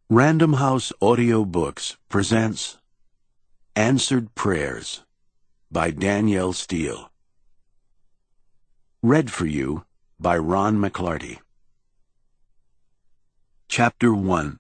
Random House Audio Books presents Answered Prayers by Danielle Steele. Read for you by Ron McClarty. Chapter 1.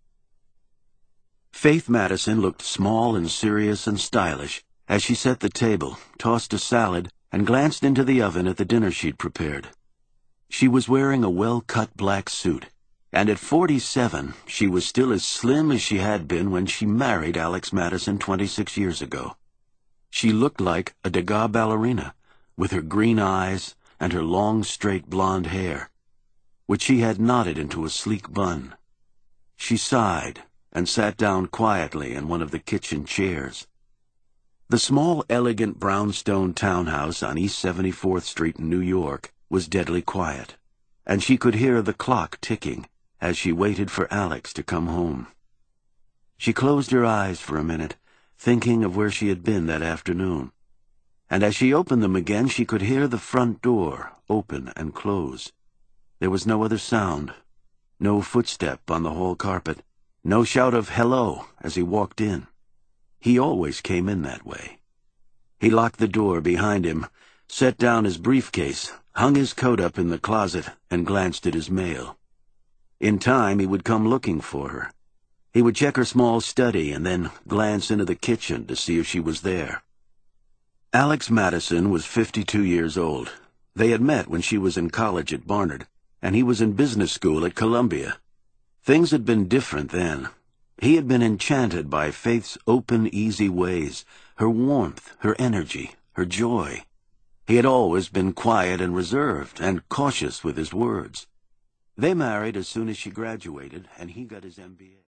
Faith Madison looked small and serious and stylish as she set the table, tossed a salad, and glanced into the oven at the dinner she'd prepared. She was wearing a well-cut black suit, and at 47, she was still as slim as she had been when she married Alex Madison 26 years ago. She looked like a Degas ballerina, with her green eyes and her long, straight blonde hair, which she had knotted into a sleek bun. She sighed and sat down quietly in one of the kitchen chairs. The small, elegant brownstone townhouse on East 74th Street in New York was deadly quiet, and she could hear the clock ticking as she waited for Alex to come home. She closed her eyes for a minute, thinking of where she had been that afternoon, and as she opened them again she could hear the front door open and close. There was no other sound, no footstep on the hall carpet, no shout of hello as he walked in. He always came in that way. He locked the door behind him, set down his briefcase, hung his coat up in the closet, and glanced at his mail. In time, he would come looking for her. He would check her small study and then glance into the kitchen to see if she was there. Alex Madison was 52 years old. They had met when she was in college at Barnard, and he was in business school at Columbia. Things had been different then. He had been enchanted by Faith's open, easy ways, her warmth, her energy, her joy. He had always been quiet and reserved, and cautious with his words. They married as soon as she graduated, and he got his MBA.